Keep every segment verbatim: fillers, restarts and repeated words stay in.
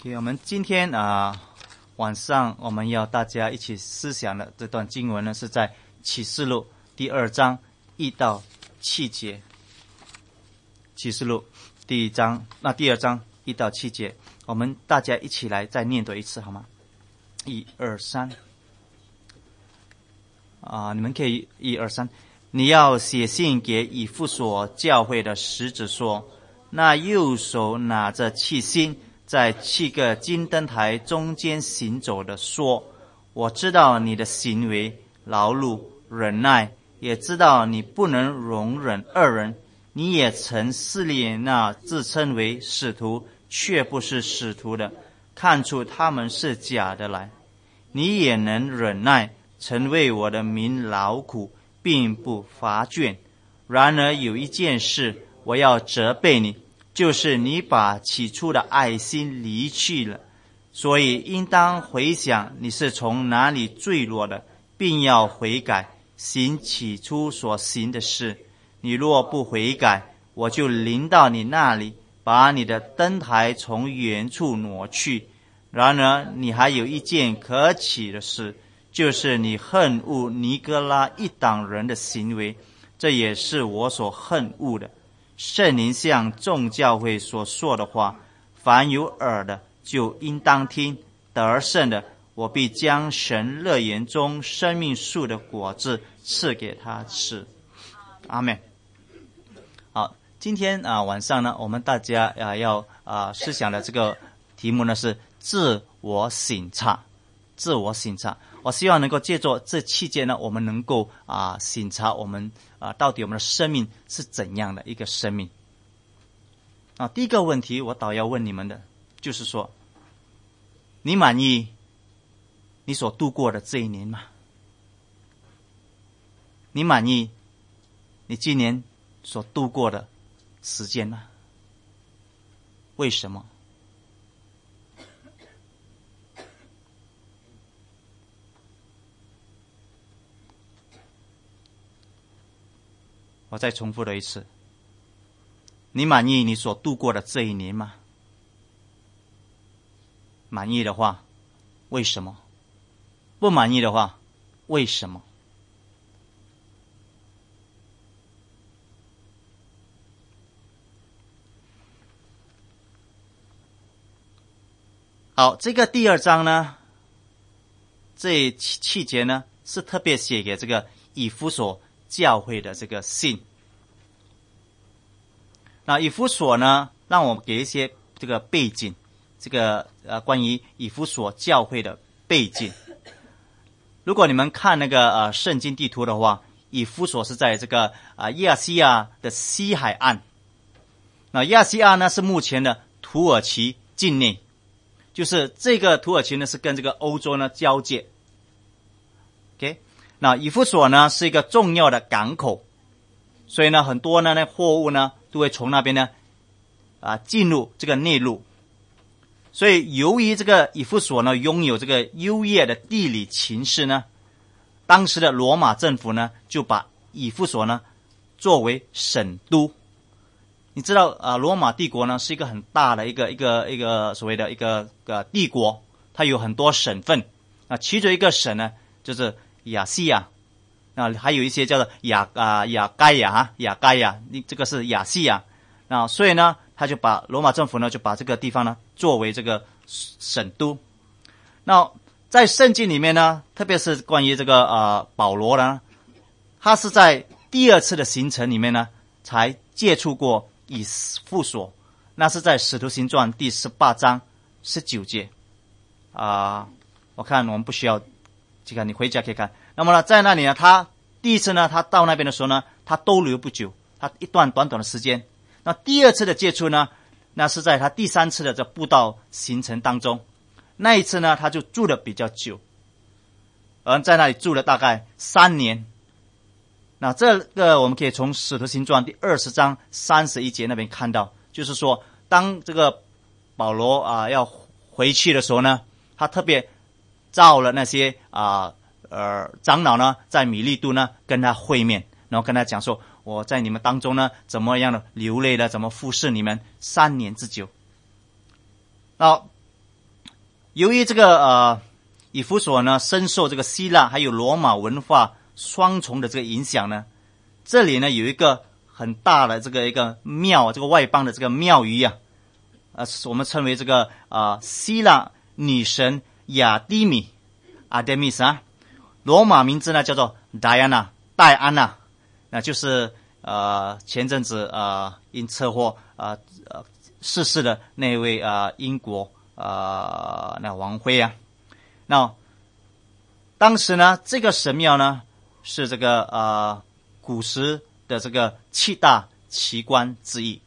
OK， 我们今天啊、呃、晚上我们要大家一起思想的这段经文呢，是在启示录第二章一到七节。启示录第一章，那第二章一到七节，我们大家一起来再念读一次好吗？一二三，啊，你们可以一二三。你要写信给以弗所教会的使者说，那右手拿着七星，在七个金灯台中间行走的说，我知道你的行为、劳碌、忍耐，也知道你不能容忍恶人。你也曾试炼那自称为使徒却不是使徒的，看出他们是假的来。你也能忍耐，曾为我的名劳苦，并不乏倦。然而有一件事我要责备你，就是你把起初的爱心离去了。所以应当回想你是从哪里坠落的，并要悔改，行起初所行的事。你若不悔改，我就临到你那里，把你的灯台从原处挪去。然而你还有一件可耻的事，就是你恨恶尼哥拉一党人的行为，这也是我所恨恶的。圣灵向众教会所说的话，凡有耳的就应当听。得胜的，我必将神乐园中生命树的果子赐给他吃。阿们。好，今天啊晚上呢，我们大家啊要啊思想的这个题目呢是自我省察。自我省察，我希望能够借助这期间呢，我们能够啊省察我们啊到底我们的生命是怎样的一个生命。啊，第一个问题我倒要问你们的，就是说，你满意你所度过的这一年吗？你满意你今年所度过的时间吗？为什么？我再重复了一次，你满意你所度过的这一年吗？满意的话，为什么？不满意的话，为什么？好，这个第二章呢，这七节呢，是特别写给这个以弗所教会的这个信。那以弗所呢，让我们给一些这个背景，这个呃关于以弗所教会的背景。如果你们看那个呃圣经地图的话，以弗所是在这个啊、呃、亚细亚的西海岸。那亚细亚呢是目前的土耳其境内，就是这个土耳其呢是跟这个欧洲呢交界。OK。那以弗所呢是一个重要的港口，所以呢很多呢那货物呢都会从那边呢啊进入这个内陆。所以由于这个以弗所呢拥有这个优越的地理情势呢，当时的罗马政府呢就把以弗所呢作为省都。你知道啊，罗马帝国呢是一个很大的一个一个一个所谓的一个呃帝国，它有很多省份啊，其中一个省呢就是亚细亚，啊，还有一些叫做亚啊亚该亚哈亚该亚，你这个是亚细亚，那所以呢，他就把罗马政府呢就把这个地方呢作为这个省都。那在圣经里面呢，特别是关于这个呃保罗呢，他是在第二次的行程里面呢才接触过以弗所，那是在使徒行传第十八章十九节啊、呃，我看我们不需要。这个你回家可以看。那么呢，在那里呢，他第一次呢，他到那边的时候呢，他逗留不久，他一段短短的时间。那第二次的接触呢，那是在他第三次的这布道行程当中，那一次呢，他就住的比较久，而在那里住了大概三年。那这个我们可以从使徒行传第二十章三十一节那边看到，就是说，当这个保罗啊、呃、要回去的时候呢，他特别召了那些啊 呃, 呃长老呢，在米利都呢跟他会面，然后跟他讲说，我在你们当中呢怎么样的流泪的，怎么服侍你们三年之久。那由于这个呃以弗所呢深受这个希腊还有罗马文化双重的这个影响呢，这里呢有一个很大的这个一个庙，这个外邦的这个庙宇啊，呃，我们称为这个呃希腊女神雅蒂米 Artemis 啊，罗马名字呢叫做 Diana 戴安娜，那就是呃前阵子呃因车祸呃呃逝世的那位呃英国呃那王妃啊。那当时呢这个神庙呢是这个呃古时的这个七大奇观之一。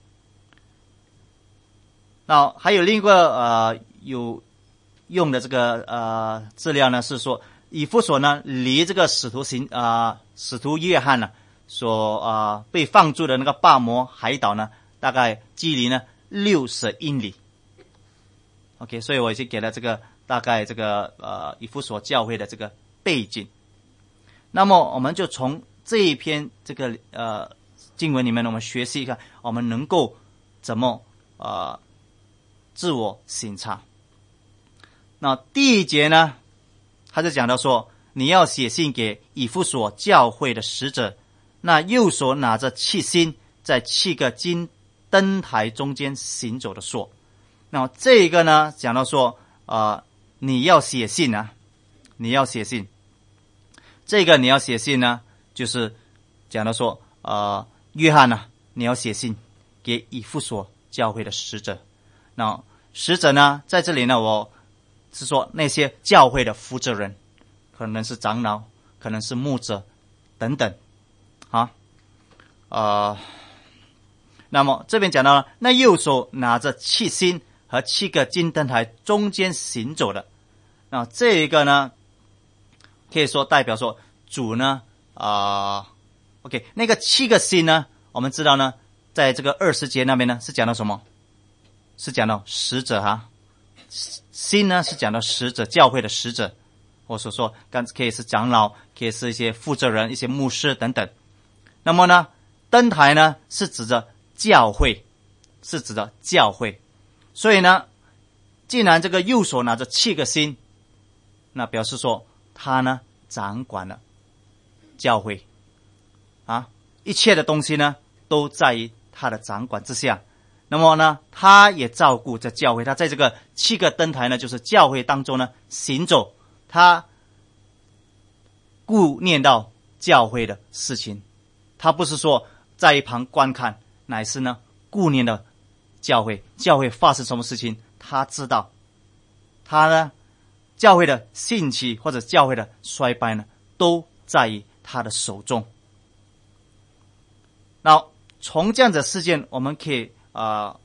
那还有另一个呃有用的这个呃资料呢，是说以弗所呢离这个使徒行啊、呃、使徒约翰呢所啊、呃、被放逐的那个巴摩海岛呢，大概距离呢六十英里。OK， 所以我已经给了这个大概这个呃以弗所教会的这个背景。那么我们就从这一篇这个呃经文里面，我们学习一下，我们能够怎么呃自我省察。那第一节呢，他就讲到说，你要写信给以弗所教会的使者，那右手拿着七星，在七个金灯台中间行走的说。那这个呢讲到说呃你要写信啊，你要写信。这个你要写信呢，就是讲到说呃约翰呢，你要写信给以弗所教会的使者。那使者呢在这里呢，我是说那些教会的负责人，可能是长老，可能是牧者等等啊。呃那么这边讲到了，那右手拿着七星和七个金灯台中间行走的，那这一个呢可以说代表说主呢啊、呃、OK， 那个七个星呢，我们知道呢在这个二十节那边呢是讲到什么？是讲到使者哈，星呢是讲到使者，教会的使者，我所说刚可以是长老，可以是一些负责人，一些牧师等等。那么呢灯台呢是指着教会，是指着教会。所以呢既然这个右手拿着七个星，那表示说他呢掌管了教会啊，一切的东西呢都在于他的掌管之下。那么呢他也照顾着教会，他在这个七个灯台呢就是教会当中呢行走，他顾念到教会的事情，他不是说在一旁观看，乃是呢顾念到教会，教会发生什么事情他知道，他呢教会的兴起或者教会的衰败呢都在于他的手中。那从这样的事件我们可以啊、呃、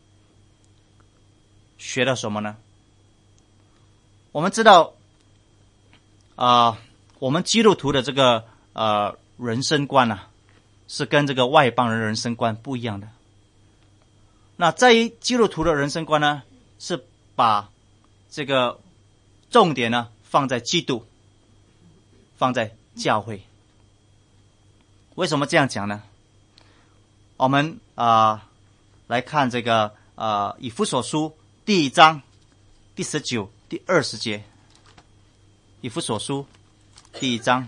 学到什么呢？我们知道啊、呃、我们基督徒的这个呃人生观啊是跟这个外邦人人生观不一样的。那在于基督徒的人生观呢，是把这个重点呢放在基督，放在教会。为什么这样讲呢？我们啊、呃、来看这个呃以弗所书第一章第十九、第二十节。以弗所书第一章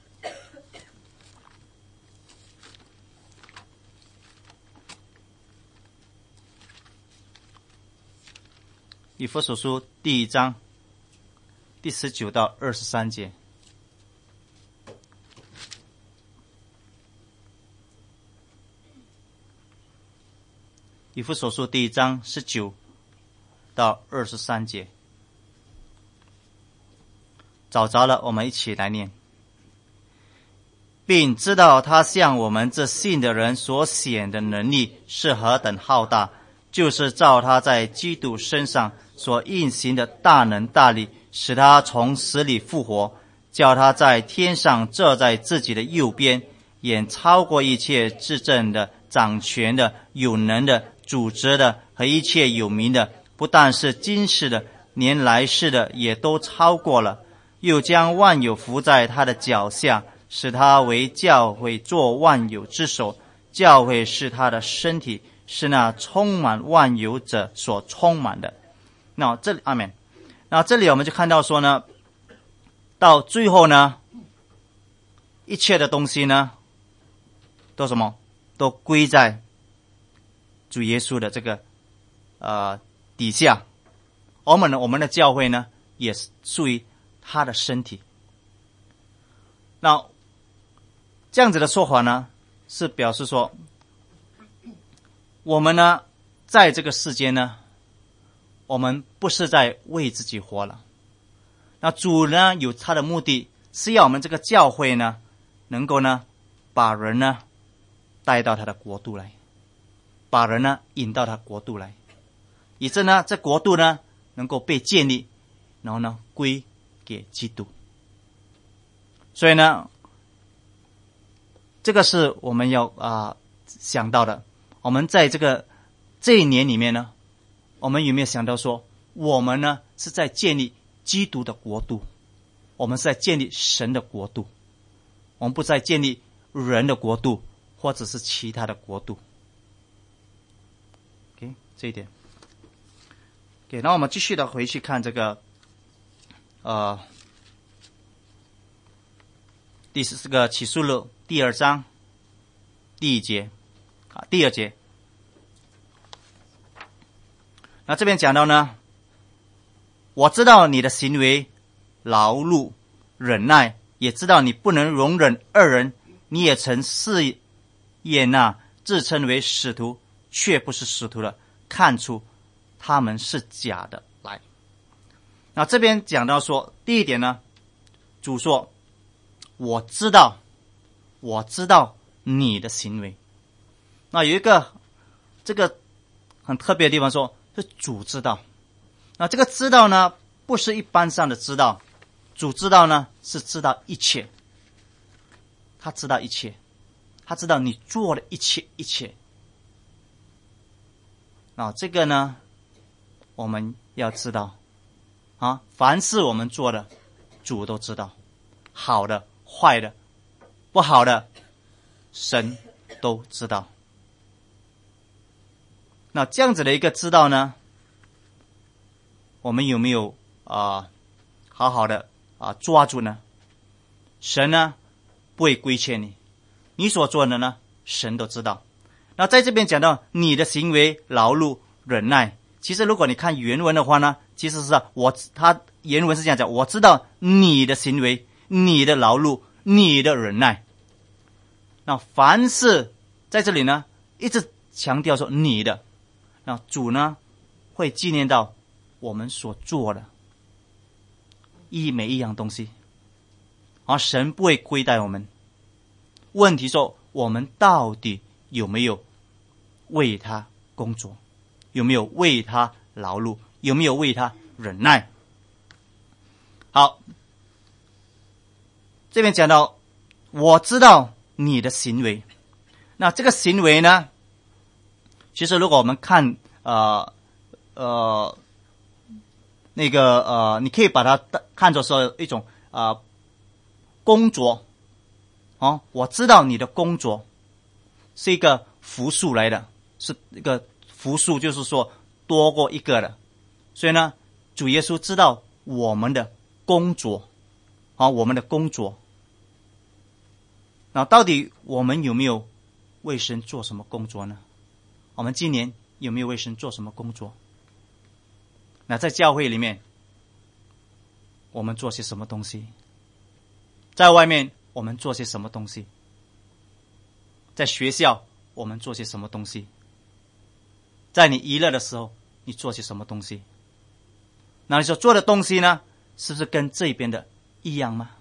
以弗所书第一章第十九到二十三节。以弗所书第一章十九到二十三节，找着了，我们一起来念。并知道他向我们这信的人所显的能力是何等浩大，就是照他在基督身上所运行的大能大力，使他从死里复活，叫他在天上坐在自己的右边，远超过一切执政的、掌权的、有能的、主责的和一切有名的，不但是今世的，连来世的也都超过了。又将万有伏在他的脚下，使他为教会做万有之首。教会是他的身体，是那充满万有者所充满的。那这里阿们。 那这里我们就看到说呢，到最后呢，一切的东西呢，都什么？都归在主耶稣的这个呃底下。我们呢，我们的教会呢，也是属于他的身体。那这样子的说法呢，是表示说，我们呢，在这个世间呢，我们不是在为自己活了。那主呢，有他的目的，是要我们这个教会呢，能够呢，把人呢带到他的国度来，把人呢引到他国度来，以致呢，这国度呢能够被建立，然后呢归给基督。所以呢，这个是我们要啊、呃、想到的。我们在这个这一年里面呢，我们有没有想到说，我们呢是在建立基督的国度，我们是在建立神的国度，我们不在建立人的国度或者是其他的国度。 OK， 这一点。 OK， 那我们继续的回去看这个呃第十四个启示录第二章第一节啊，第二节。那这边讲到呢，我知道你的行为劳碌忍耐，也知道你不能容忍恶人，你也曾试验那自称为使徒却不是使徒的，看出他们是假的来。那这边讲到说，第一点呢，主说我知道我知道你的行为。那有一个这个很特别的地方说，是主知道。那这个知道呢，不是一般上的知道，主知道呢是知道一切，他知道一切，他知道你做的一切一切。那这个呢，我们要知道啊，凡是我们做的，主都知道，好的、坏的、不好的，神都知道。那这样子的一个知道呢，我们有没有啊、呃、好好的啊、呃、抓住呢？神呢不会亏欠你，你所做的呢，神都知道。那在这边讲到你的行为劳碌忍耐，其实如果你看原文的话呢，其实是我他原文是这样讲，我知道你的行为、你的劳碌、你的忍耐。那凡是在这里呢，一直强调说你的，那主呢会纪念到我们所做的一每一样东西，而神不会亏待我们。问题说，我们到底有没有为他工作，有没有为他劳碌，有没有为他忍耐？好，这边讲到我知道你的行为。那这个行为呢，其实如果我们看呃呃那个呃，你可以把它看作是一种呃工作哦，我知道你的工作是一个复数来的，是一个复数，就是说多过一个的。所以呢，主耶稣知道我们的工作啊，我们的工作。那到底我们有没有为神做什么工作呢？我们今年有没有为神做什么工作？那在教会里面，我们做些什么东西？在外面我们做些什么东西？在学校我们做些什么东西？在你娱乐的时候，你做些什么东西？那你所做的东西呢，是不是跟这边的一样吗？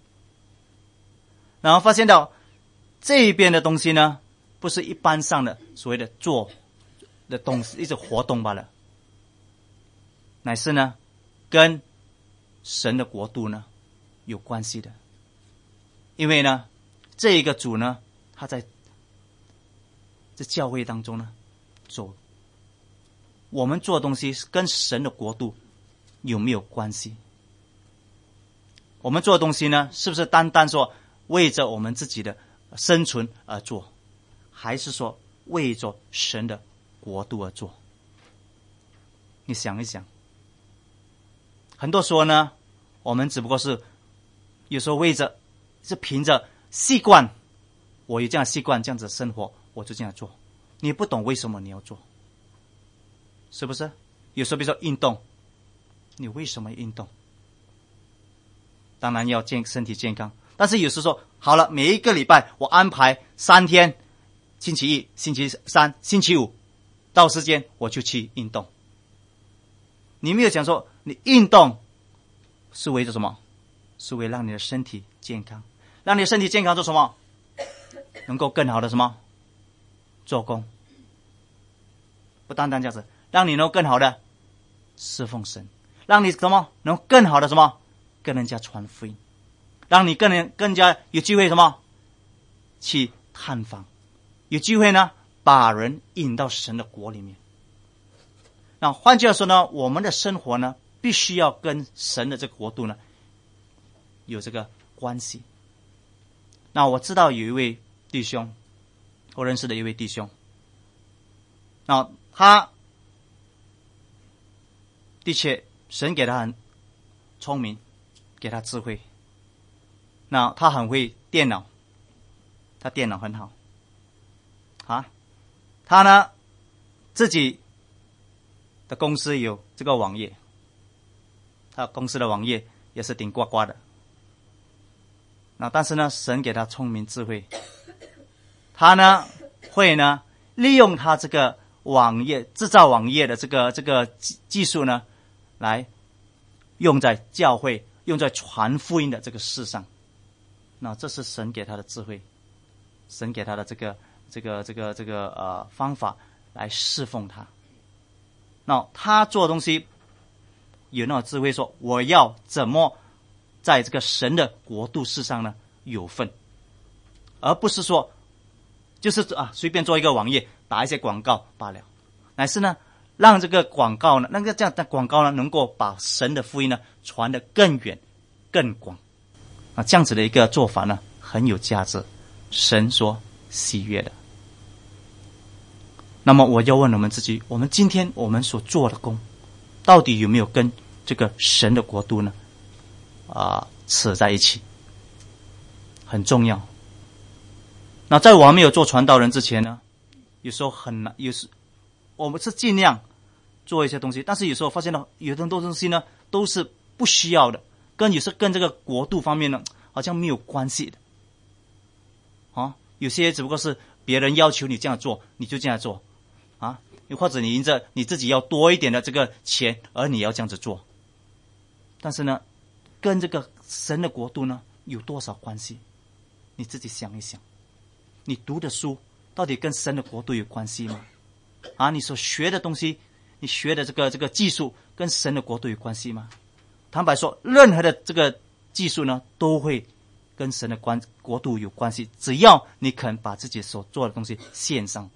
然后发现到这边的东西呢，不是一般上的所谓的做的东西，一直活动罢了，乃是呢跟神的国度呢有关系的。因为呢这一个主呢，他在这教会当中呢走，我们做的东西跟神的国度有没有关系？我们做的东西呢，是不是单单说为着我们自己的生存而做，还是说为着神的国度而做？你想一想， 很多时候呢，我们只不过是有时候为着是凭着习惯，我有这样的习惯，这样子生活，我就这样做。你不懂为什么你要做，是不是？有时候比如说运动，你为什么运动？当然要健身体健康，但是有时说好了，每一个礼拜我安排三天，星期一、星期三、星期五到时间我就去运动。你没有想说，你运动是为着什么？是为让你的身体健康，让你的身体健康做什么？能够更好的什么？做工。不单单这样子，让你能够更好的侍奉神，让你什么能更好的什么跟人家传福音，让你更能更加有机会什么去探访，有机会呢把人引到神的国里面。那换句话说呢，我们的生活呢必须要跟神的这个国度呢有这个关系。那我知道有一位弟兄，我认识的一位弟兄，那他的确神给他很聪明，给他智慧，那他很会电脑，他电脑很好啊，他呢自己的公司有这个网页，他公司的网页也是顶呱呱的。那但是呢，神给他聪明智慧，他呢会呢利用他这个网页制造网页的这个这个技技术呢，来用在教会，用在传福音的这个事上。那这是神给他的智慧，神给他的这个这个这个这个呃方法来侍奉他。那他做东西有那种智慧，说我要怎么在这个神的国度事上呢有份，而不是说就是啊随便做一个网页打一些广告罢了，乃是呢让这个广告呢那个这样的广告呢能够把神的福音呢传得更远更广啊，这样子的一个做法呢很有价值，神所喜悦的。那么我要问我们自己，我们今天我们所做的工到底有没有跟这个神的国度呢啊扯在一起，很重要。那在我还没有做传道人之前呢，有时候很难，有时我们是尽量做一些东西，但是有时候发现到有很多东西呢都是不需要的，跟有时跟这个国度方面呢好像没有关系的啊。有些只不过是别人要求你这样做你就这样做啊，或者你因着你自己要多一点的这个钱而你要这样子做，但是呢跟这个神的国度呢有多少关系？你自己想一想，你读的书到底跟神的国度有关系吗？啊，你所学的东西，你学的这个这个技术跟神的国度有关系吗？坦白说，任何的这个技术呢都会跟神的关国度有关系，只要你肯把自己所做的东西献上。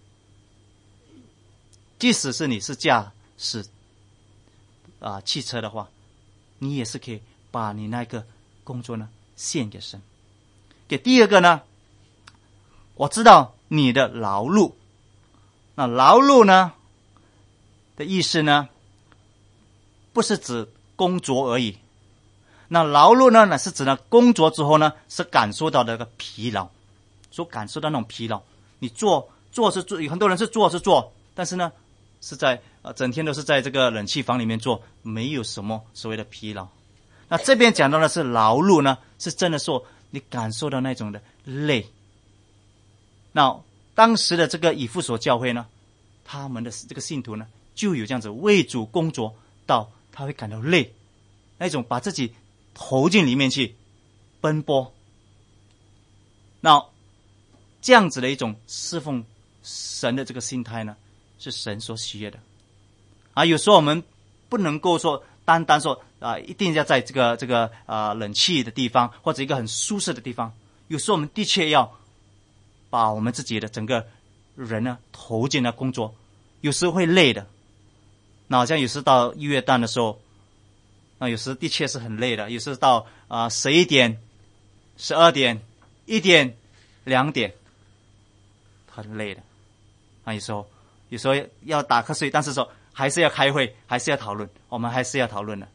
即使是你是驾驶啊汽车的话，你也是可以把你那个工作呢献给神。给第二个呢，我知道你的劳碌，那劳碌呢的意思呢不是指工作而已，那劳碌呢乃是指呢工作之后呢是感受到的那个疲劳，所感受到那种疲劳。你做做是做，有很多人是做是做，但是呢是在呃整天都是在这个冷气房里面做，没有什么所谓的疲劳。那这边讲到的是劳碌呢，是真的说你感受到那种的累。那当时的这个以弗所教会呢，他们的这个信徒呢就有这样子为主工作到他会感到累，那种把自己投进里面去奔波。那这样子的一种侍奉神的这个心态呢，是神所喜悦的啊。有时候我们不能够说单单说啊，一定要在这个这个啊冷气的地方或者一个很舒适的地方。有时候我们的确要把我们自己的整个人呢投进了工作，有时会累的。那好像有时到一月旦的时候，那有时的确是很累的。有时到啊十一点、十二点、一点、两点，很累的。啊，有时候有时候要打瞌睡，但是说还是要开会，还是要讨论，我们还是要讨论的。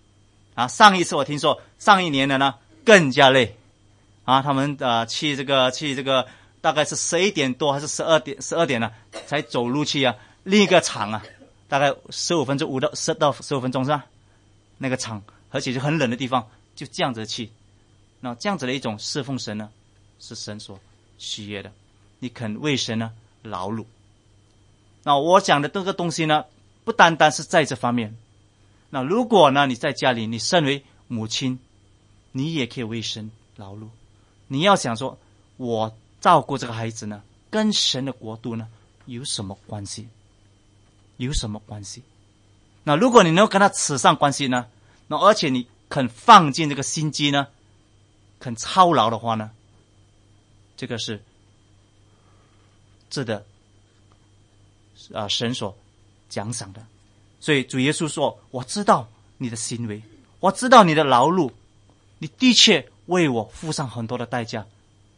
啊，上一次我听说上一年的呢更加累啊，他们呃去这个去这个大概是十一点多还是十二点十二点呢才走路去啊，另一个场啊，大概十五分钟五到十到十五分钟是吧？那个场，而且是很冷的地方，就这样子去，那这样子的一种侍奉神呢，是神所喜悦的。你肯为神呢劳碌。那我讲的这个东西呢，不单单是在这方面。那如果呢你在家里，你身为母亲，你也可以为神劳碌。你要想说，我照顾这个孩子呢，跟神的国度呢有什么关系？有什么关系？那如果你能够跟他扯上关系呢，那而且你肯放进这个心机呢，肯操劳的话呢，这个是值得啊神所奖赏的。所以主耶稣说，我知道你的行为，我知道你的劳碌，你的确为我付上很多的代价。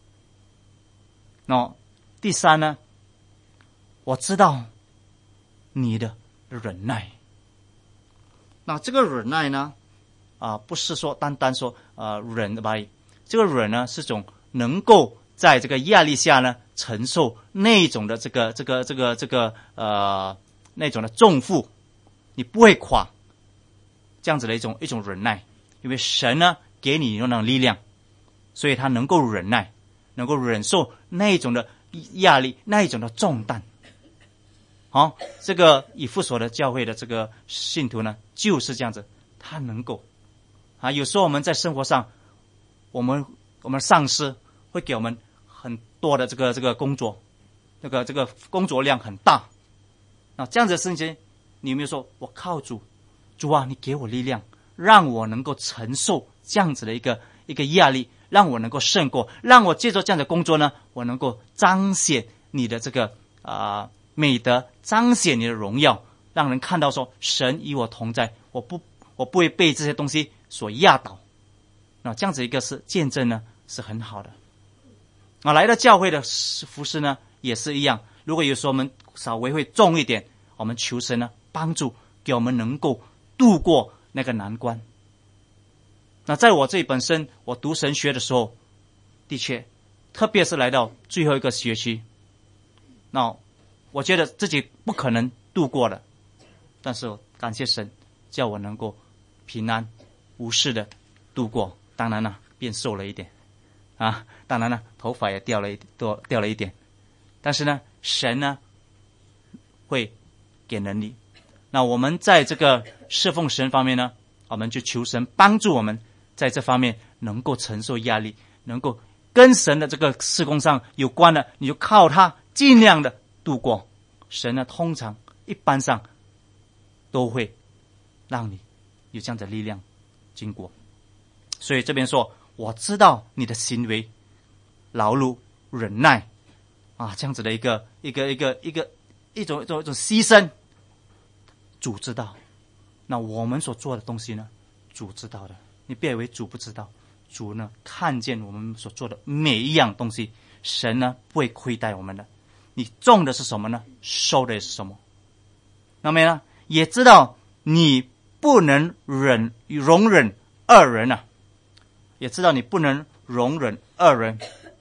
那第三呢，我知道你的忍耐。那这个忍耐呢，啊、呃，不是说单单说呃忍而已，这个忍呢是种能够在这个压力下呢承受那种的这个这个这个这个呃那种的重负，你不会垮，这样子的一种一种忍耐，因为神呢给你那种力量，所以他能够忍耐，能够忍受那种的压力，那一种的重担。好、哦，这个以弗所的教会的这个信徒呢，就是这样子，他能够啊，有时候我们在生活上，我们我们上司会给我们很多的这个这个工作，这个这个工作量很大，那这样子的事情，你有没有说，我靠主，主啊，你给我力量，让我能够承受这样子的一个一个压力，让我能够胜过，让我借着这样的工作呢，我能够彰显你的这个啊。呃美德，彰显你的荣耀，让人看到说神与我同在，我不我不会被这些东西所压倒。那这样子一个是见证呢，是很好的。啊，来到教会的服事呢也是一样，如果有时候我们稍微会重一点，我们求神呢帮助，给我们能够度过那个难关。那在我这里本身我读神学的时候，的确特别是来到最后一个学期，那我觉得自己不可能度过的，但是感谢神，叫我能够平安无事的度过。当然了，变瘦了一点啊，当然了，头发也掉了一多掉了一点，但是呢，神呢会给能力。那我们在这个侍奉神方面呢，我们就求神帮助我们在这方面能够承受压力，能够跟神的这个事工上有关的，你就靠他尽量的度过。神呢，通常一般上都会让你有这样的力量经过。所以这边说，我知道你的行为劳碌忍耐啊，这样子的一个一个一个一个一种一种一种牺牲，主知道。那我们所做的东西呢，主知道的，你别以为主不知道，主呢看见我们所做的每一样东西，神呢不会亏待我们的。你种的是什么呢？收的也是什么？那么呢，也知道你不能忍容忍二人啊，也知道你不能容忍二人。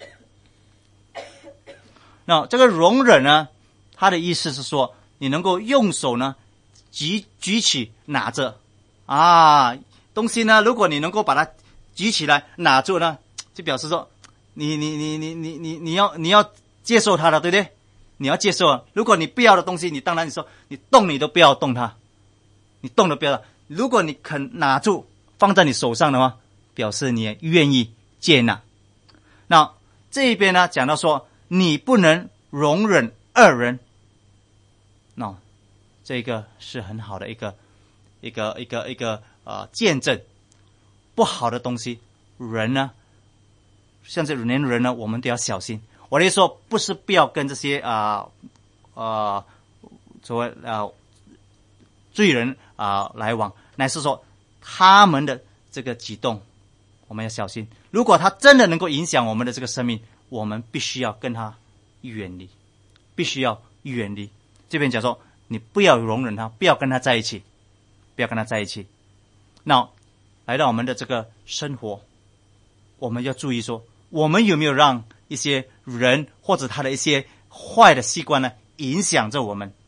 那这个容忍呢，它的意思是说，你能够用手呢举举起拿着啊东西呢，如果你能够把它举起来拿住呢，就表示说你你你你你你你要你要接受它的，对不对？你要接受啊！如果你不要的东西，你当然你说你动你都不要动它，你动都不要。如果你肯拿住放在你手上的话，表示你也愿意接纳。那这一边呢，讲到说你不能容忍二人，那这个是很好的一个一个一个一个呃见证。不好的东西，人呢，像这连人呢，我们都要小心。我的意思说，不是不要跟这些啊呃所谓啊罪人啊、呃、来往，乃是说他们的这个举动我们要小心。如果他真的能够影响我们的这个生命，我们必须要跟他远离，必须要远离。这边讲说，你不要容忍他，不要跟他在一起，不要跟他在一起。那来到我们的这个生活，我们要注意说，我们有没有让一些人或者他的一些坏的习惯呢影响着我们。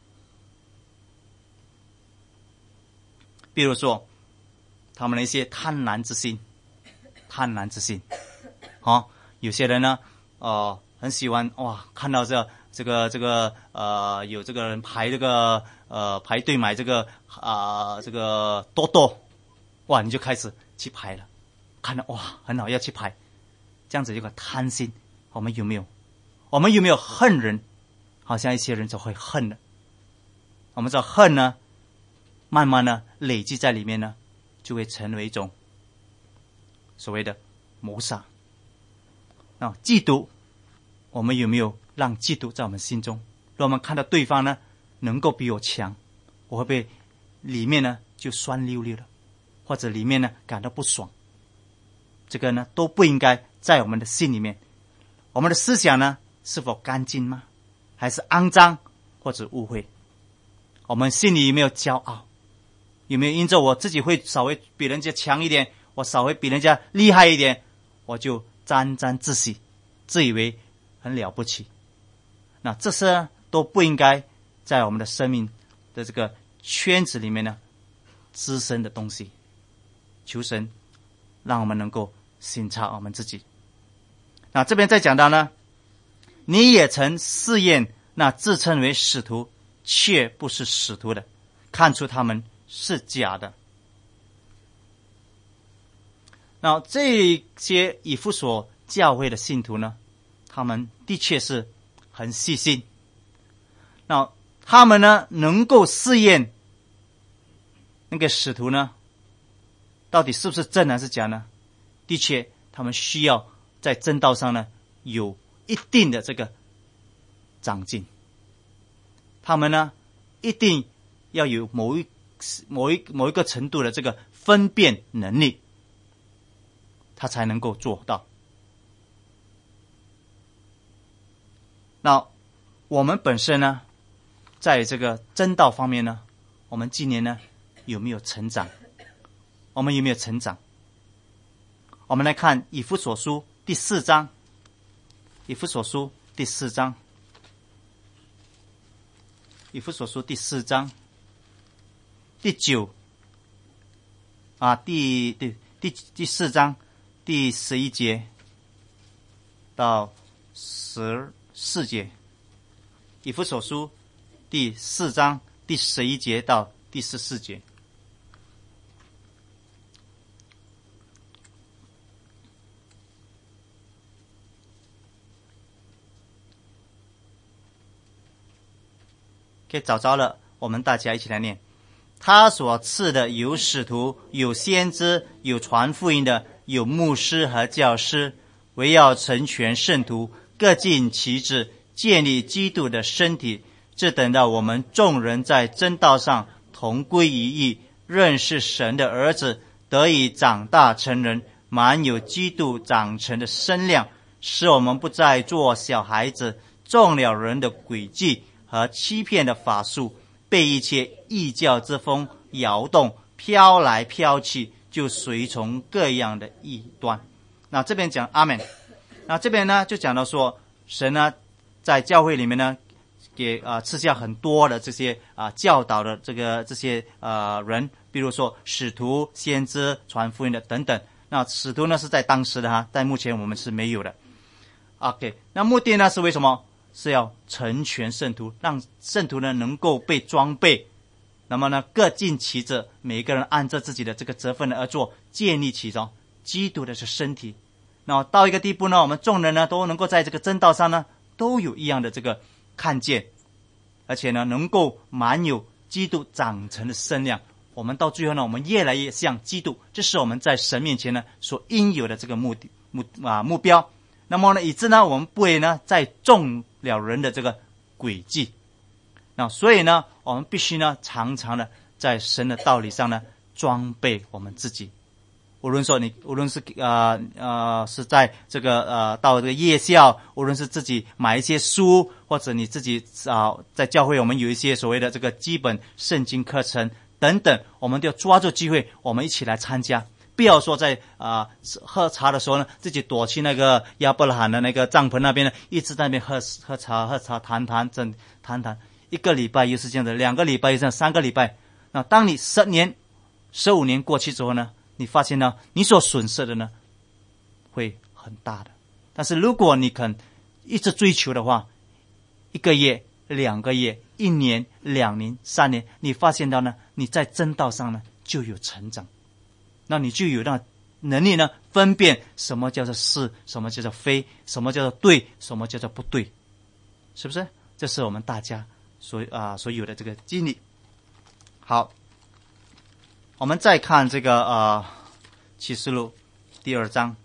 比如说他们的一些贪婪之心，贪婪之心，哦，有些人呢，呃，很喜欢哇，看到这这个这个呃，有这个人排这个呃排队买这个啊、呃、这个多多，哇，你就开始去排了，看到哇很好要去排，这样子有个贪心，我们有没有？我们有没有恨人？好像一些人就会恨了，我们知道恨呢，慢慢呢累积在里面呢，就会成为一种所谓的谋杀。啊，嫉妒，我们有没有让嫉妒在我们心中？若我们看到对方呢能够比我强，我会不会里面呢就酸溜溜的，或者里面呢感到不爽？这个呢都不应该在我们的心里面。我们的思想呢是否干净吗？还是肮脏或者误会？我们心里有没有骄傲？有没有因着我自己会稍微比人家强一点，我稍微比人家厉害一点，我就沾沾自喜，自以为很了不起？那这些都不应该在我们的生命的这个圈子里面呢滋生的东西。求神让我们能够省察我们自己。那这边再讲到呢，你也曾试验那自称为使徒却不是使徒的，看出他们是假的。那这些以弗所教会的信徒呢，他们的确是很细心，那他们呢能够试验那个使徒呢到底是不是真还是假呢？的确他们需要在真道上呢有一定的这个长进，他们呢一定要有某一某一某一个程度的这个分辨能力，他才能够做到。那我们本身呢在这个真道方面呢，我们今年呢有没有成长？我们有没有成长？我们来看以弗所书第四章，以弗所书第四章，以弗所书第四章第九啊，第第第第四章第十一节到十四节，以弗所书第四章第十一节到第十四节。可以找着了，我们大家一起来念。他所赐的有使徒，有先知，有传福音的，有牧师和教师，为要成全圣徒，各尽其职，建立基督的身体，只等到我们众人在真道上同归于一，认识神的儿子，得以长大成人，满有基督长成的身量，使我们不再做小孩子，中了人的诡计和欺骗的法术，被一切异教之风摇动，飘来飘去，就随从各样的异端。那这边讲阿们。那这边呢就讲到说，神呢在教会里面呢给啊、呃、赐下很多的这些啊、呃、教导的这个这些呃人，比如说使徒、先知、传福音的等等。那使徒呢是在当时的哈，但目前我们是没有的。OK， 那目的呢是为什么？是要成全圣徒，让圣徒呢能够被装备，那么呢各尽其责，每一个人按照自己的这个责分而做，建立其中基督的是身体。那到一个地步呢，我们众人呢都能够在这个真道上呢都有一样的这个看见，而且呢能够满有基督长成的身量。我们到最后呢，我们越来越像基督，这是我们在神面前呢所应有的这个目的目啊目标。那么呢，以致呢我们不会呢再中了人的这个诡计。那所以呢，我们必须呢常常的在神的道理上呢装备我们自己。无论说你无论是呃呃是在这个呃到这个夜校，无论是自己买一些书，或者你自己啊、呃、在教会我们有一些所谓的这个基本圣经课程等等，我们都要抓住机会，我们一起来参加， 不要说在啊、呃、喝茶的时候呢，自己躲去那个亚伯拉罕的那个帐篷那边呢，一直在那边喝喝茶喝茶谈谈真谈谈，一个礼拜又是这样的，两个礼拜又是这样，三个礼拜。那当你十年、十五年过去之后呢，你发现呢，你所损失的呢，会很大的。但是如果你肯一直追求的话，一个月、两个月、一年、两年、三年，你发现到呢，你在真道上呢就有成长，那你就有那能力呢，分辨什么叫做是，什么叫做非，什么叫做对，什么叫做不对，是不是？这是我们大家所啊、呃、所有的这个经历。好，我们再看这个呃启示录第二章。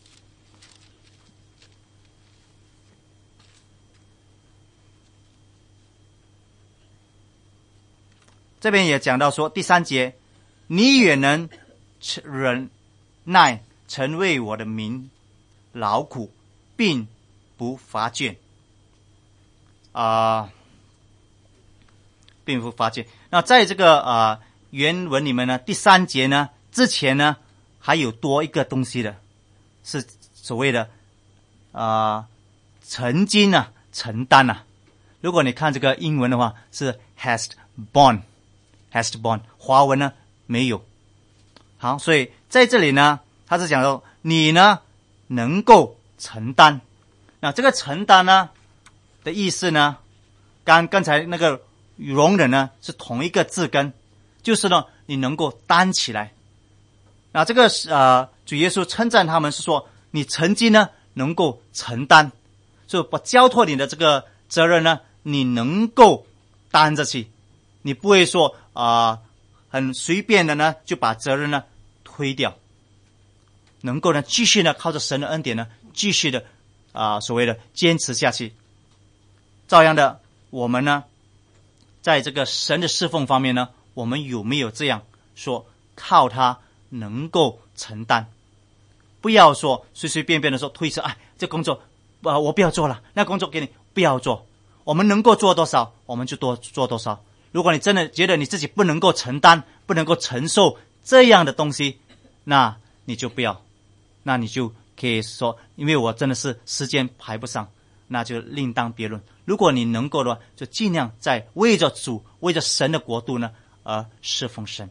这边也讲到说，第三节，你也能忍耐，曾为我的名劳苦，并不乏倦啊、呃，并不乏倦。那在这个啊、呃、原文里面呢，第三节呢之前呢还有多一个东西的，是所谓的啊、呃、曾经啊承担啊。如果你看这个英文的话，是 hast borne。has borne， 华文呢没有。好，所以在这里呢，他是讲说你呢能够承担。那这个承担呢的意思呢，刚刚才那个容忍呢是同一个字根，就是呢你能够担起来。那这个呃主耶稣称赞他们是说，你曾经呢能够承担，所以把交托你的这个责任呢，你能够担着起。你不会说啊、呃，很随便的呢，就把责任呢推掉，能够呢继续呢靠着神的恩典呢，继续的啊、呃、所谓的坚持下去。照样的，我们呢，在这个神的侍奉方面呢，我们有没有这样说，靠他能够承担？不要说随随便便的说推辞，哎，这工作啊、呃、我不要做了，那工作给你不要做。我们能够做多少，我们就多做多少。如果你真的觉得你自己不能够承担，不能够承受这样的东西，那你就不要，那你就可以说，因为我真的是时间排不上，那就另当别论。如果你能够的话，就尽量在为着主、为着神的国度呢而侍奉神。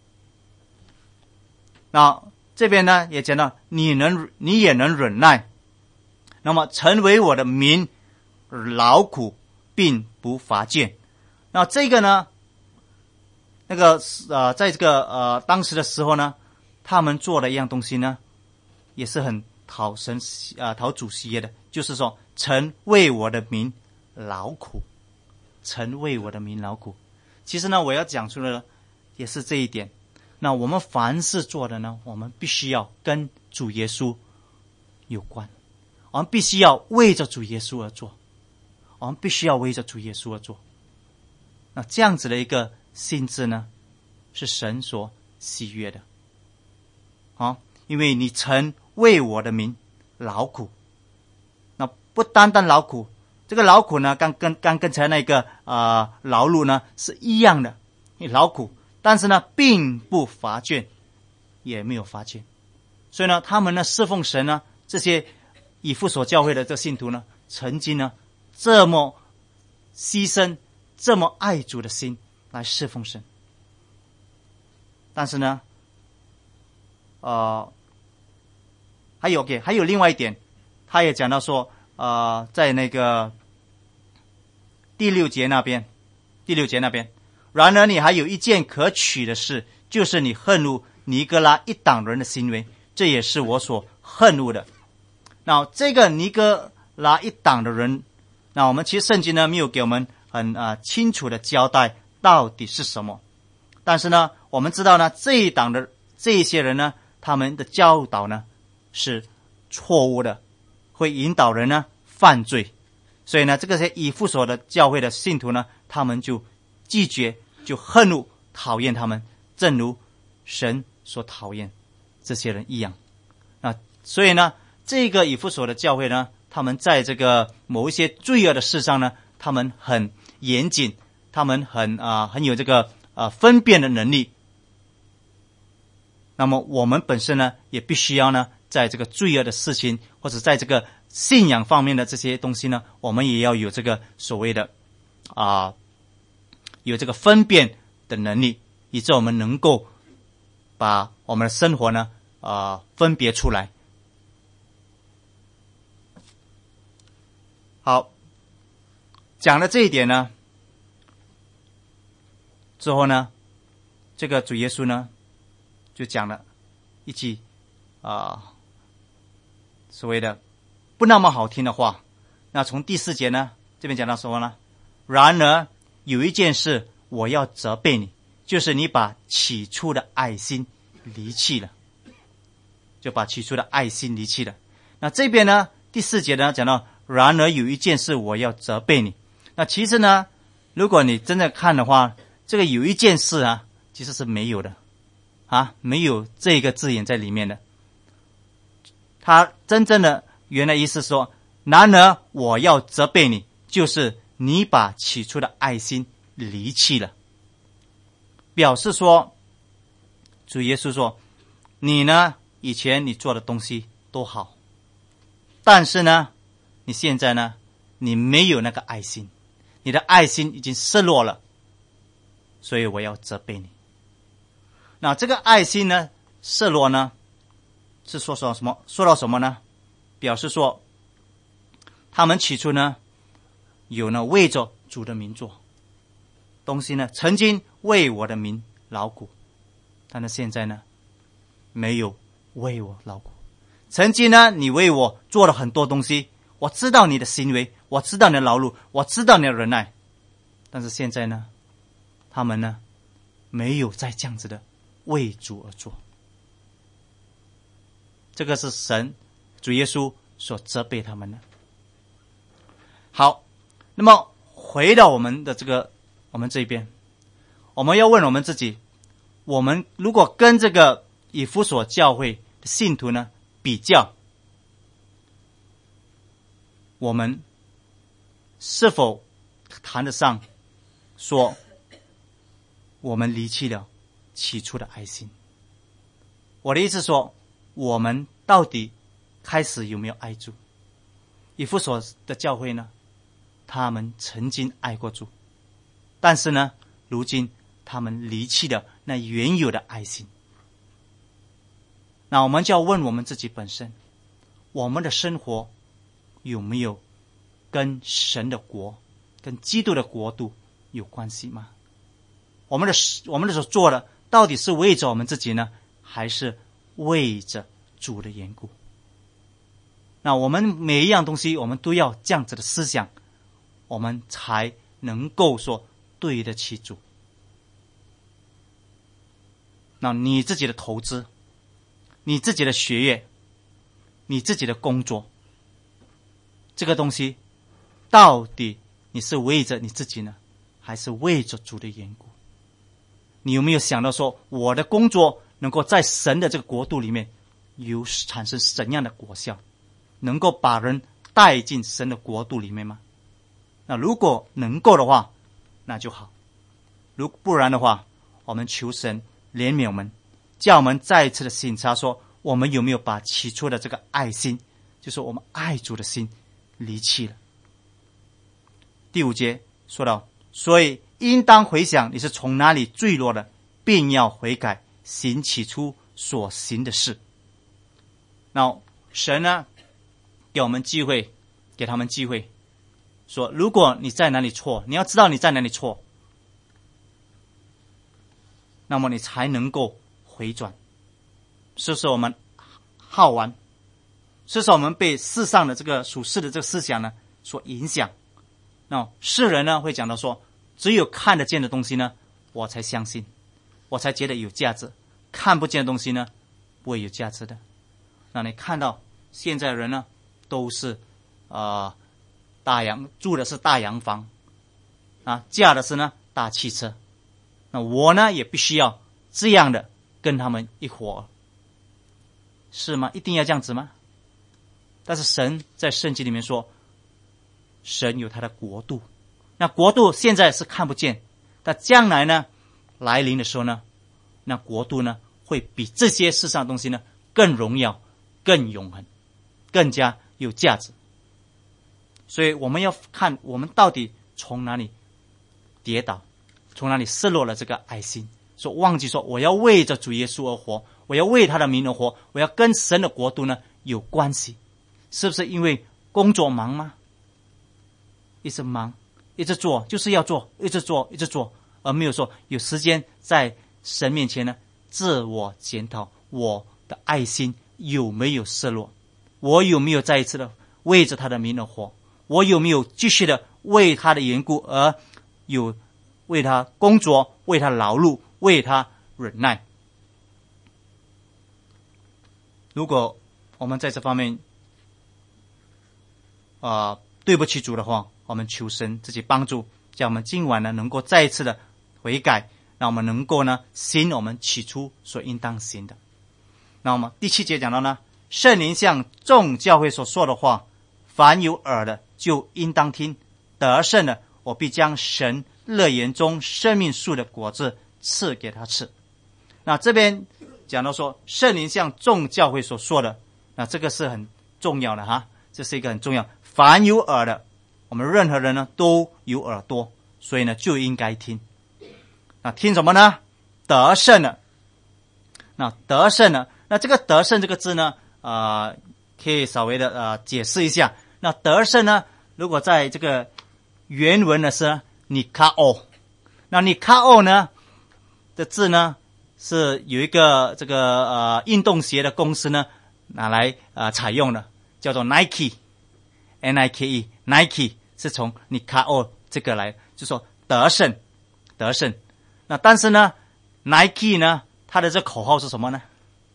那这边呢也讲到，你能你也能忍耐，那么成为我的民劳苦，并不乏倦。那这个呢，那个呃，在这个呃当时的时候呢，他们做的一样东西呢，也是很讨神啊、呃、讨主喜悦的，就是说，曾为我的名劳苦，曾为我的名劳苦。其实呢，我要讲出来的也是这一点。那我们凡事做的呢，我们必须要跟主耶稣有关，我们必须要为着主耶稣而做，我们必须要为着主耶稣而做。那这样子的一个心智呢，是神所喜悦的。啊，因为你曾为我的名劳苦，那不单单劳苦，这个劳苦呢，刚跟刚刚才那个啊、呃、劳碌呢是一样的，你劳苦，但是呢，并不乏倦，也没有乏倦。所以呢，他们呢侍奉神呢，这些以弗所教会的这信徒呢，曾经呢这么牺牲。这么爱主的心来侍奉神，但是呢，呃，还有给、okay, 还有另外一点，他也讲到说，呃，在那个第六节那边，第六节那边，然而你还有一件可取的事，就是你恨恶尼哥拉一党人的行为，这也是我所恨恶的。那这个尼哥拉一党的人，那我们其实圣经呢没有给我们很啊、呃、清楚的交代到底是什么，但是呢，我们知道呢，这一党的这一些人呢，他们的教导呢是错误的，会引导人呢犯罪，所以呢，这个些以弗所的教会的信徒呢，他们就拒绝，就恨恶、讨厌他们，正如神所讨厌这些人一样。那所以呢，这个以弗所的教会呢，他们在这个某一些罪恶的事上呢，他们很严谨，他们很啊、呃、很有这个呃分辨的能力。 那么我们本身呢，也必须要呢，在这个罪恶的事情，或者在这个信仰方面的这些东西呢，我们也要有这个所谓的啊、呃，有这个分辨的能力，以致我们能够把我们的生活呢，啊、呃，分别出来。好，讲了这一点呢，之后呢，这个主耶稣呢，就讲了一句啊、呃，所谓的不那么好听的话。那从第四节呢，这边讲到什么呢？然而有一件事我要责备你，就是你把起初的爱心离弃了，就把起初的爱心离弃了。那这边呢，第四节呢讲到，然而有一件事我要责备你。那其实呢，如果你真的看的话，这个有一件事啊，其实是没有的啊，没有这个字眼在里面的。他真正的原来意思说，然而我要责备你，就是你把起初的爱心离弃了，表示说，主耶稣说，你呢，以前你做的东西都好，但是呢，你现在呢，你没有那个爱心，你的爱心已经失落了，所以我要责备你。那这个爱心呢，失落呢，是说说什么？说到什么呢？表示说，他们起初呢，有呢为着主的名做东西呢，曾经为我的名劳苦，但是现在呢，没有为我劳苦。曾经呢，你为我做了很多东西，我知道你的行为，我知道你的劳碌，我知道你的忍耐，但是现在呢，他们呢，没有再这样子的为主而做。这个是神主耶稣所责备他们的。好，那么回到我们的这个我们这边，我们要问我们自己，我们如果跟这个以弗所教会的信徒呢比较，我们是否谈得上说我们离弃了起初的爱心？我的意思说，我们到底开始有没有爱主？以弗所的教会呢，他们曾经爱过主，但是呢，如今他们离弃了那原有的爱心。那我们就要问我们自己本身，我们的生活有没有跟神的国、跟基督的国度有关系吗？我们的我们的所做的，到底是为着我们自己呢，还是为着主的缘故？那我们每一样东西，我们都要这样子的思想，我们才能够说对得起主。那你自己的投资，你自己的学业，你自己的工作，这个东西到底你是为着你自己呢，还是为着主的缘故？你有没有想到说，我的工作能够在神的这个国度里面有产生怎样的果效，能够把人带进神的国度里面吗？那如果能够的话，那就好；如不然的话，我们求神怜悯我们，叫我们再一次的审查，说我们有没有把起初的这个爱心，就是我们爱主的心离弃了。第五节说到，所以应当回想你是从哪里坠落的，并要悔改，行起初所行的事。那神呢，给我们机会，给他们机会，说如果你在哪里错，你要知道你在哪里错，那么你才能够回转。是不是我们好玩？是不是我们被世上的这个属世的这个思想呢所影响？那世人呢会讲到说，只有看得见的东西呢，我才相信，我才觉得有价值；看不见的东西呢，不会有价值的。那你看到现在人呢，都是呃大洋住的是大洋房啊，驾的是呢大汽车。那我呢也必须要这样的跟他们一伙，是吗？一定要这样子吗？但是神在圣经里面说，神有他的国度，那国度现在是看不见，但将来呢来临的时候呢，那国度呢会会比这些世上的东西呢更荣耀、更永恒、更加有价值。所以我们要看我们到底从哪里跌倒，从哪里失落了这个爱心，说忘记说我要为着主耶稣而活，我要为他的名而活，我要跟神的国度呢有关系。是不是因为工作忙吗？一直忙，一直做，就是要做，一直做，一直做，而没有说有时间在神面前呢自我检讨，我的爱心有没有失落？我有没有再一次的为着他的名而活？我有没有继续的为他的缘故而有为他工作，为他劳碌，为他忍耐？如果我们在这方面啊、呃、对不起主的话，我们求神自己帮助，叫我们今晚呢能够再一次的悔改，让我们能够呢行我们起初所应当行的。那我们第七节讲到呢，圣灵向众教会所说的话，凡有耳的就应当听，得胜的我必将神乐园中生命树的果子赐给他吃。那这边讲到说圣灵向众教会所说的，那这个是很重要的哈，这是一个很重要。凡有耳的，我们任何人呢都有耳朵，所以呢就应该听。那听什么呢？得胜了。那得胜了，那这个得胜这个字呢，呃，可以稍微的呃解释一下。那得胜呢，如果在这个原文呢是尼卡欧，那尼卡欧呢的字呢是有一个这个呃运动鞋的公司呢拿来呃采用的，叫做 Nike，N I K E，Nike 是从尼卡欧这个来，就说得胜，得胜。那但是呢 ，Nike 呢，它的这口号是什么呢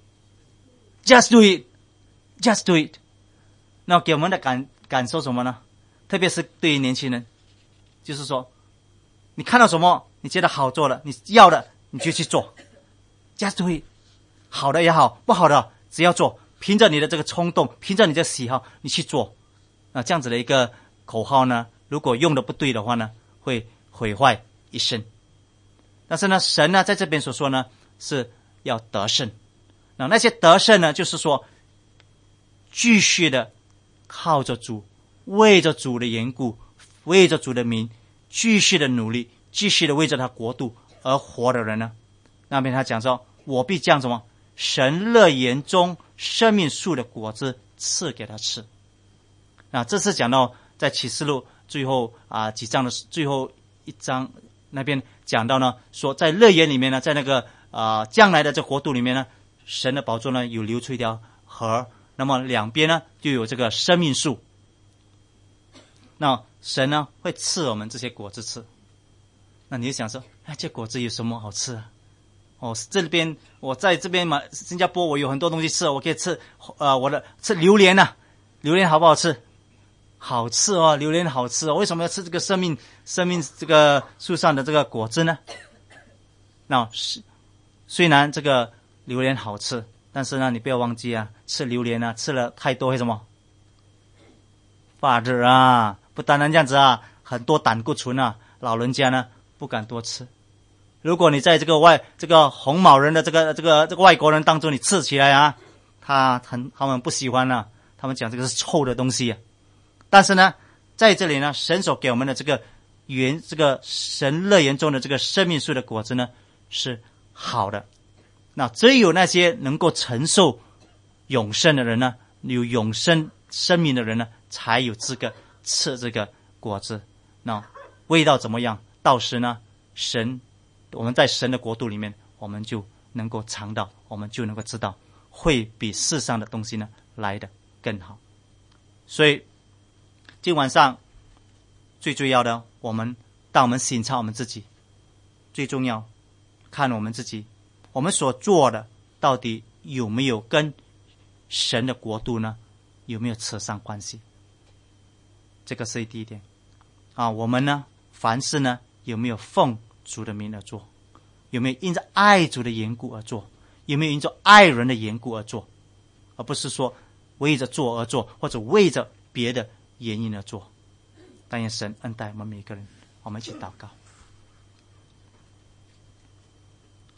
？Just do it, just do it。那给我们的感感受什么呢？特别是对于年轻人，就是说，你看到什么你觉得好做的，你要的你就去做 ，just do it。好的也好，不好的只要做，凭着你的这个冲动，凭着你的喜好，你去做。那这样子的一个口号呢，如果用的不对的话呢，会毁坏一生。但是呢，神呢在这边所说呢是要得胜。那那些得胜呢，就是说继续的靠着主，为着主的缘故，为着主的名，继续的努力，继续的为着他国度而活的人呢，那边他讲说，我必将什么神乐园中生命树的果子赐给他吃。那这是讲到在启示录最后啊几章的最后一章那边讲到呢，说在乐园里面呢，在那个啊、呃、将来的这国度里面呢，神的宝座呢有流出一条河，那么两边呢就有这个生命树。那神呢会赐我们这些果子吃。那你就想说，哎，这果子有什么好吃啊？哦，这边我在这边嘛，新加坡我有很多东西吃，我可以吃呃我的吃榴莲呐、啊，榴莲好不好吃？好吃哦，榴莲好吃哦，为什么要吃这个生命生命这个树上的这个果子呢？那是虽然这个榴莲好吃，但是呢，你不要忘记啊，吃榴莲啊，吃了太多会什么？发热啊！不单单这样子啊，很多胆固醇啊，老人家呢不敢多吃。如果你在这个外这个红毛人的这个这个这个外国人当中，你吃起来啊，他很他们不喜欢啊，他们讲这个是臭的东西啊。但是呢，在这里呢，神所给我们的这个园，这个神乐园中的这个生命树的果子呢，是好的。那只有那些能够承受永生的人呢，有永生生命的人呢，才有资格吃这个果子。那味道怎么样？到时呢，神我们在神的国度里面，我们就能够尝到，我们就能够知道，会比世上的东西呢来的更好。所以今晚上最重要的，我们当我们省察我们自己，最重要看我们自己，我们所做的到底有没有跟神的国度呢有没有扯上关系？这个是第一点啊。我们呢凡事呢有没有奉主的名而做？有没有因着爱主的缘故而做？有没有因着爱人的缘故而做？而不是说为着做而做，或者为着别的原因而做。但愿神恩待我们每个人，我们一起祷告。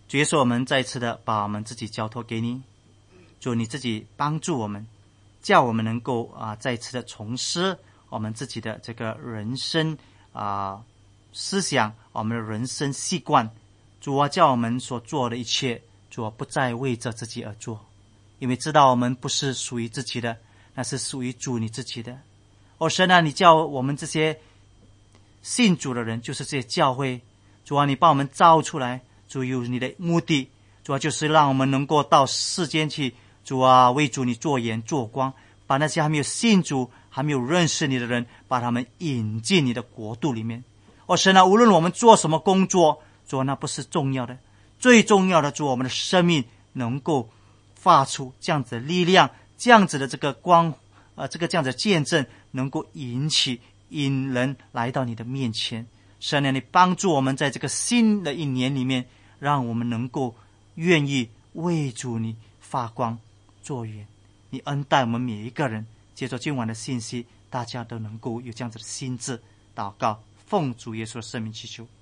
主耶稣，我们再一次的把我们自己交托给你，主你自己帮助我们，叫我们能够啊再一次的重思我们自己的这个人生啊思想，我们的人生习惯。主啊，叫我们所做的一切，主啊不再为着自己而做，因为知道我们不是属于自己的，那是属于主你自己的。哦，神啊，你叫我们这些信主的人，就是这些教会，主啊，你把我们造出来，主有你的目的，主啊，就是让我们能够到世间去，主啊，为主你做盐做光，把那些还没有信主还没有认识你的人，把他们引进你的国度里面。哦，神啊，无论我们做什么工作，主啊，那不是重要的，最重要的，主啊，我们的生命能够发出这样子的力量，这样子的这个光呃，这个这样子的见证，能够引起引人来到你的面前。神啊，你帮助我们在这个新的一年里面，让我们能够愿意为主你发光做盐。你恩待我们每一个人，接着今晚的信息，大家都能够有这样子的心智祷告，奉主耶稣的圣名祈求。